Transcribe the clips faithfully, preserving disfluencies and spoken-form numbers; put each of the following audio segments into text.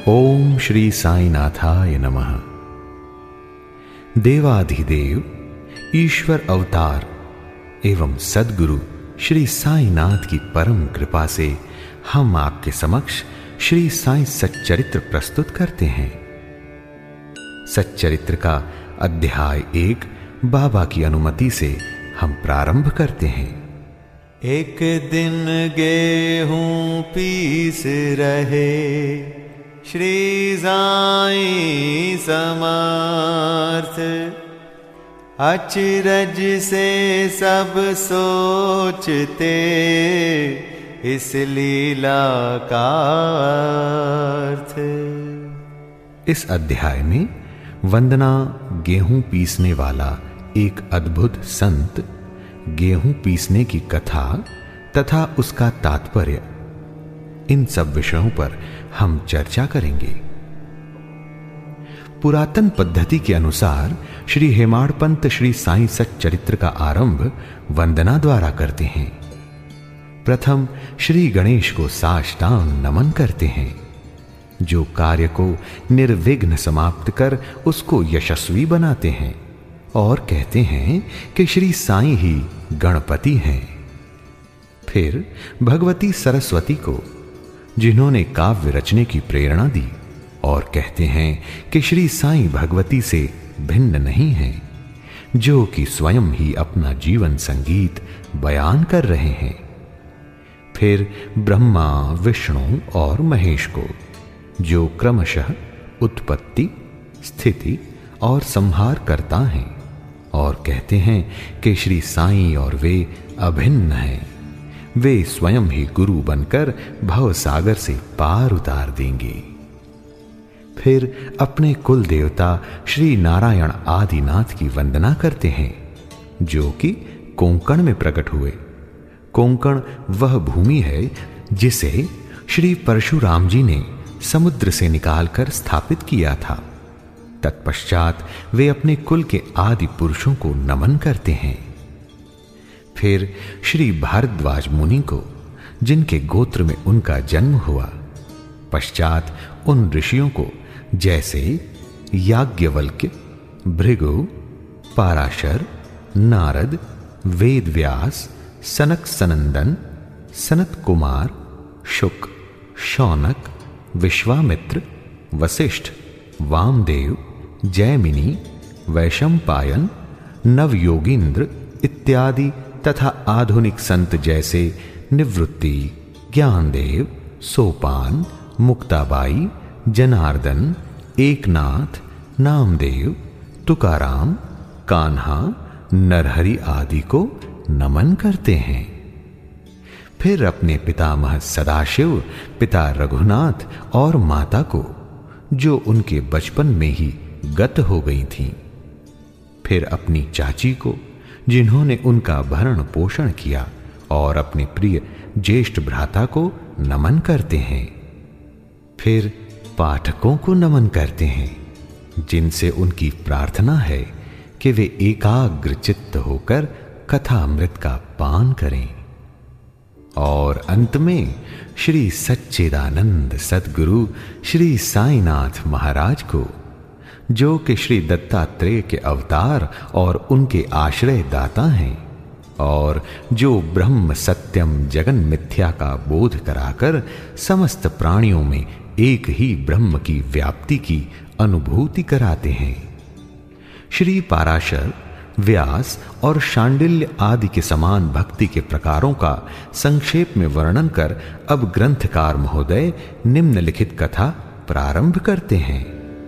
ओम श्री साईनाथाय नमः। देवाधिदेव ईश्वर अवतार एवं सद्गुरु श्री साईनाथ की परम कृपा से हम आपके समक्ष श्री साई सच्चरित्र प्रस्तुत करते हैं। सच्चरित्र का अध्याय एक बाबा की अनुमति से हम प्रारंभ करते हैं। एक दिन गेहूं पीस रहे श्री साई समर्थ, अचरज से सब सोचते इस लीला का अर्थ। इस अध्याय में वंदना गेहूं पीसने वाला एक अद्भुत संत, गेहूं पीसने की कथा तथा उसका तात्पर्य, इन सब विषयों पर हम चर्चा करेंगे। पुरातन पद्धति के अनुसार श्री हेमाड़ पंत श्री साई सच्चरित्र का आरंभ वंदना द्वारा करते हैं। प्रथम श्री गणेश को साष्टांग नमन करते हैं, जो कार्य को निर्विघ्न समाप्त कर उसको यशस्वी बनाते हैं, और कहते हैं कि श्री साई ही गणपति हैं। फिर भगवती सरस्वती को, जिन्होंने काव्य रचने की प्रेरणा दी, और कहते हैं कि श्री साई भगवती से भिन्न नहीं हैं, जो कि स्वयं ही अपना जीवन संगीत बयान कर रहे हैं। फिर ब्रह्मा, विष्णु और महेश को, जो क्रमशः उत्पत्ति, स्थिति और संहार करता हैं, और कहते हैं कि श्री साई और वे अभिन्न हैं, वे स्वयं ही गुरु बनकर भव सागर से पार उतार देंगे। फिर अपने कुल देवता श्री नारायण आदिनाथ की वंदना करते हैं, जो कि कोंकण में प्रकट हुए। कोंकण वह भूमि है जिसे श्री परशुराम जी ने समुद्र से निकालकर स्थापित किया था। तत्पश्चात वे अपने कुल के आदि पुरुषों को नमन करते हैं। फिर श्री भारद्वाज मुनि को, जिनके गोत्र में उनका जन्म हुआ, पश्चात उन ऋषियों को जैसे याज्ञवल्क्य, भृगु, पाराशर, नारद, वेदव्यास, सनक सनंदन, सनत कुमार, शुक, शौनक, विश्वामित्र, वशिष्ठ, वामदेव, जैमिनी, वैशंपायन, नवयोगींद्र इत्यादि तथा आधुनिक संत जैसे निवृत्ति, ज्ञानदेव, सोपान, मुक्ताबाई, जनार्दन, एकनाथ, नामदेव, तुकाराम, कान्हा, नरहरि आदि को नमन करते हैं। फिर अपने पितामह सदाशिव, पिता रघुनाथ और माता को, जो उनके बचपन में ही गत हो गई थीं। फिर अपनी चाची को, जिन्होंने उनका भरण पोषण किया, और अपने प्रिय ज्येष्ठ भ्राता को नमन करते हैं। फिर पाठकों को नमन करते हैं, जिनसे उनकी प्रार्थना है कि वे एकाग्र चित्त होकर कथा अमृत का पान करें। और अंत में श्री सच्चिदानंद सद्गुरु श्री साईनाथ महाराज को, जो कि श्री दत्तात्रेय के अवतार और उनके आश्रय दाता हैं, और जो ब्रह्म सत्यम जगन मिथ्या का बोध कराकर समस्त प्राणियों में एक ही ब्रह्म की व्याप्ति की अनुभूति कराते हैं। श्री पाराशर, व्यास और शांडिल्य आदि के समान भक्ति के प्रकारों का संक्षेप में वर्णन कर अब ग्रंथकार महोदय निम्नलिखित कथा प्रारंभ करते हैं।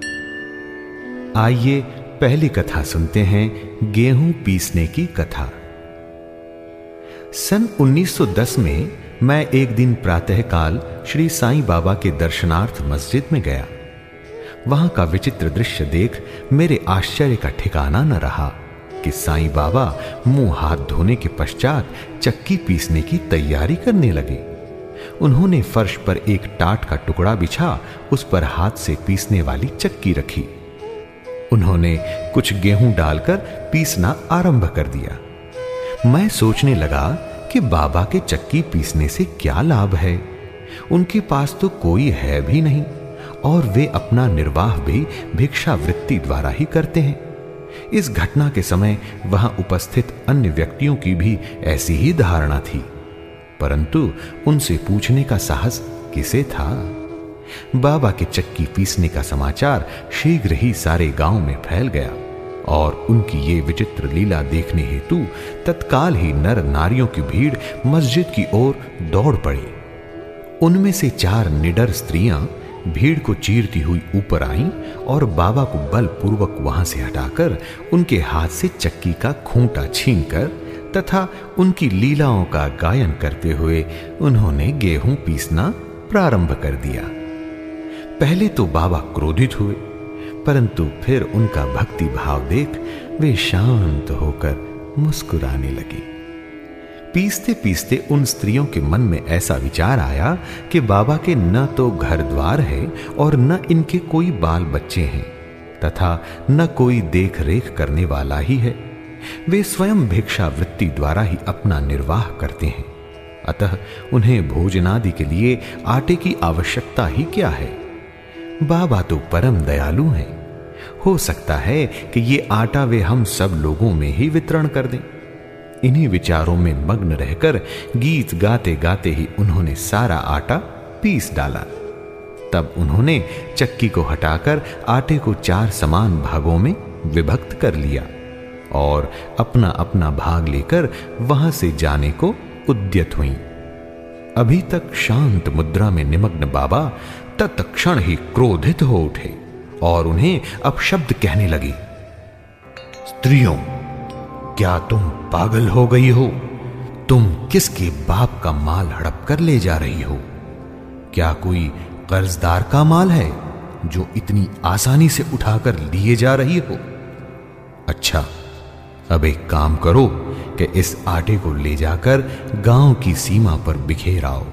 आइए पहली कथा सुनते हैं, गेहूं पीसने की कथा। सन उन्नीस सौ दस में मैं एक दिन प्रातःकाल श्री साईं बाबा के दर्शनार्थ मस्जिद में गया। वहां का विचित्र दृश्य देख मेरे आश्चर्य का ठिकाना न रहा कि साईं बाबा मुंह हाथ धोने के पश्चात चक्की पीसने की तैयारी करने लगे। उन्होंने फर्श पर एक टाट का टुकड़ा बिछा उस पर हाथ से पीसने वाली चक्की रखी। उन्होंने कुछ गेहूं डालकर पीसना आरंभ कर दिया। मैं सोचने लगा कि बाबा के चक्की पीसने से क्या लाभ है। उनके पास तो कोई है भी नहीं और वे अपना निर्वाह भी भिक्षावृत्ति द्वारा ही करते हैं। इस घटना के समय वहां उपस्थित अन्य व्यक्तियों की भी ऐसी ही धारणा थी, परंतु उनसे पूछने का साहस किसे था। बाबा के चक्की पीसने का समाचार शीघ्र ही सारे गांव में फैल गया और उनकी ये विचित्र लीला देखने हेतु तत्काल ही नर नारियों की भीड़ मस्जिद की ओर दौड़ पड़ी। उनमें से चार निडर स्त्रियां भीड़ को चीरती हुई ऊपर आईं और बाबा को बलपूर्वक वहां से हटाकर उनके हाथ से चक्की का खूंटा छीनकर तथा उनकी लीलाओं का गायन करते हुए उन्होंने गेहूं पीसना प्रारंभ कर दिया। पहले तो बाबा क्रोधित हुए, परंतु फिर उनका भक्ति भाव देख वे शांत होकर मुस्कुराने लगे। पीसते पीसते उन स्त्रियों के मन में ऐसा विचार आया कि बाबा के न तो घर द्वार है और न इनके कोई बाल बच्चे हैं तथा न कोई देख रेख करने वाला ही है। वे स्वयं भिक्षावृत्ति द्वारा ही अपना निर्वाह करते हैं, अतः उन्हें भोजनादि के लिए आटे की आवश्यकता ही क्या है। बाबा तो परम दयालु हैं, हो सकता है कि ये आटा वे हम सब लोगों में ही वितरण कर दें। इन्हीं विचारों में मग्न रहकर गीत गाते गाते ही उन्होंने सारा आटा पीस डाला। तब उन्होंने चक्की को हटाकर आटे को चार समान भागों में विभक्त कर लिया और अपना अपना भाग लेकर वहां से जाने को उद्यत हुई। अभी तक शांत मुद्रा में निमग्न बाबा तत्क्षण ही क्रोधित हो उठे और उन्हें अपशब्द कहने लगे। स्त्रियों, क्या तुम पागल हो गई हो? तुम किसके बाप का माल हड़प कर ले जा रही हो? क्या कोई कर्जदार का माल है जो इतनी आसानी से उठाकर लिए जा रही हो? अच्छा, अब एक काम करो कि इस आटे को ले जाकर गांव की सीमा पर बिखेर आओ।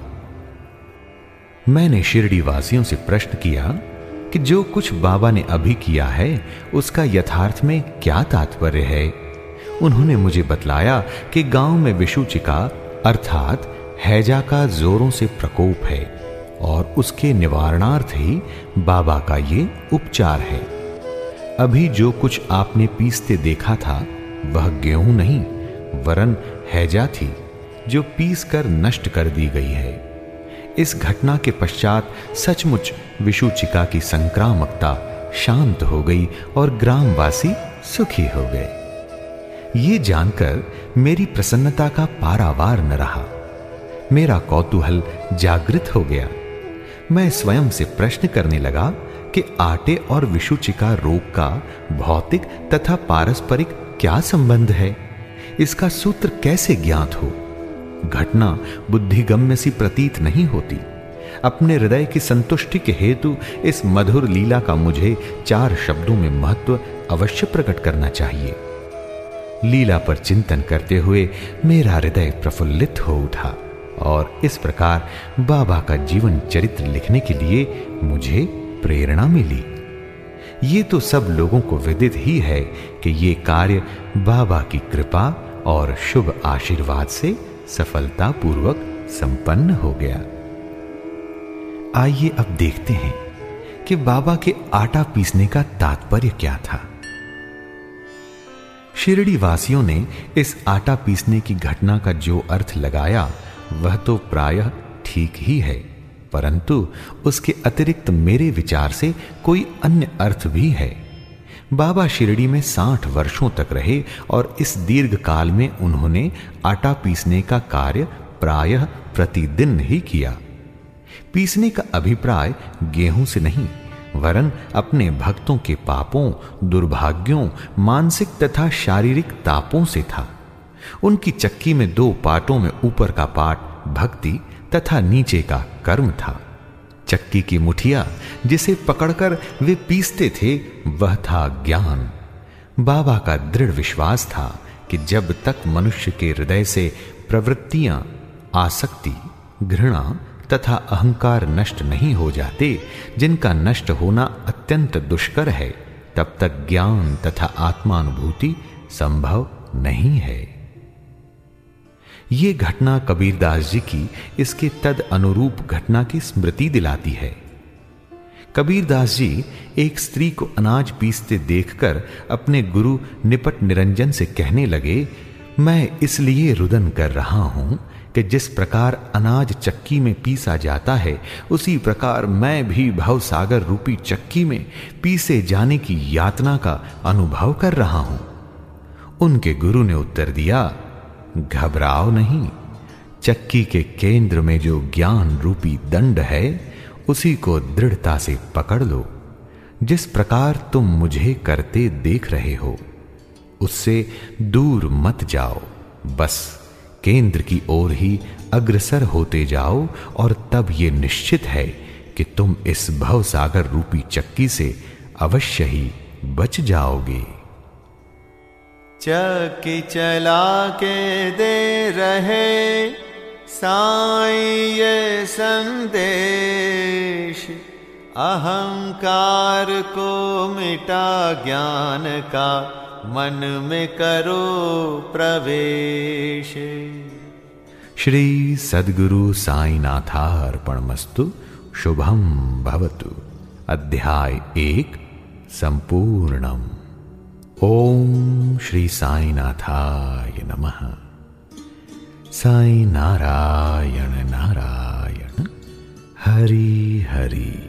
मैंने शिरडी वासियों से प्रश्न किया कि जो कुछ बाबा ने अभी किया है उसका यथार्थ में क्या तात्पर्य है। उन्होंने मुझे बतलाया कि गांव में विषुचिका अर्थात हैजा का जोरों से प्रकोप है और उसके निवारणार्थ ही बाबा का ये उपचार है। अभी जो कुछ आपने पीसते देखा था वह गेहूं नहीं वरन हैजा थी जो पीस कर नष्ट कर दी गई है। इस घटना के पश्चात सचमुच विषुचिका की संक्रामकता शांत हो गई और ग्रामवासी सुखी हो गए। ये जानकर मेरी प्रसन्नता का पारावार न रहा। मेरा कौतूहल जागृत हो गया। मैं स्वयं से प्रश्न करने लगा कि आटे और विषुचिका रोग का भौतिक तथा पारस्परिक क्या संबंध है, इसका सूत्र कैसे ज्ञात हो। घटना बुद्धिगम्य सी प्रतीत नहीं होती। अपने हृदय की संतुष्टि के हेतु इस मधुर लीला का मुझे चार शब्दों में महत्व अवश्य प्रकट करना चाहिए। लीला पर चिंतन करते हुए मेरा हृदय प्रफुल्लित हो उठा और इस प्रकार बाबा का जीवन चरित्र लिखने के लिए मुझे प्रेरणा मिली। ये तो सब लोगों को विदित ही है कि ये कार्य बाबा की कृपा और शुभ आशीर्वाद से सफलतापूर्वक संपन्न हो गया। आइए अब देखते हैं कि बाबा के आटा पीसने का तात्पर्य क्या था। शिरडी वासियों ने इस आटा पीसने की घटना का जो अर्थ लगाया वह तो प्रायः ठीक ही है, परंतु उसके अतिरिक्त मेरे विचार से कोई अन्य अर्थ भी है। बाबा शिरडी में साठ वर्षों तक रहे और इस दीर्घ काल में उन्होंने आटा पीसने का कार्य प्रायः प्रतिदिन ही किया। पीसने का अभिप्राय गेहूं से नहीं वरन अपने भक्तों के पापों, दुर्भाग्यों, मानसिक तथा शारीरिक तापों से था। उनकी चक्की में दो पाटों में ऊपर का पाट भक्ति तथा नीचे का कर्म था। चक्की की मुठिया जिसे पकड़कर वे पीसते थे वह था ज्ञान। बाबा का दृढ़ विश्वास था कि जब तक मनुष्य के हृदय से प्रवृत्तियां, आसक्ति, घृणा तथा अहंकार नष्ट नहीं हो जाते, जिनका नष्ट होना अत्यंत दुष्कर है, तब तक ज्ञान तथा आत्मानुभूति संभव नहीं है। ये घटना कबीरदास जी की इसके तद अनुरूप घटना की स्मृति दिलाती है। कबीरदास जी एक स्त्री को अनाज पीसते देखकर अपने गुरु निपट निरंजन से कहने लगे, मैं इसलिए रुदन कर रहा हूं कि जिस प्रकार अनाज चक्की में पीसा जाता है, उसी प्रकार मैं भी भवसागर रूपी चक्की में पीसे जाने की यातना का अनुभव कर रहा हूं। उनके गुरु ने उत्तर दिया, घबराओ नहीं, चक्की के केंद्र में जो ज्ञान रूपी दंड है उसी को दृढ़ता से पकड़ लो। जिस प्रकार तुम मुझे करते देख रहे हो उससे दूर मत जाओ, बस केंद्र की ओर ही अग्रसर होते जाओ और तब ये निश्चित है कि तुम इस भवसागर रूपी चक्की से अवश्य ही बच जाओगे। चक्की चला के दे रहे साईं ये संदेश, अहंकार को मिटा ज्ञान का मन में करो प्रवेश। श्री सद्गुरु साईनाथार्पणमस्तु। शुभम भवतु। अध्याय एक संपूर्णम। ओम श्री साईनाथाय नमः। साई नारायण नारायण हरि हरि।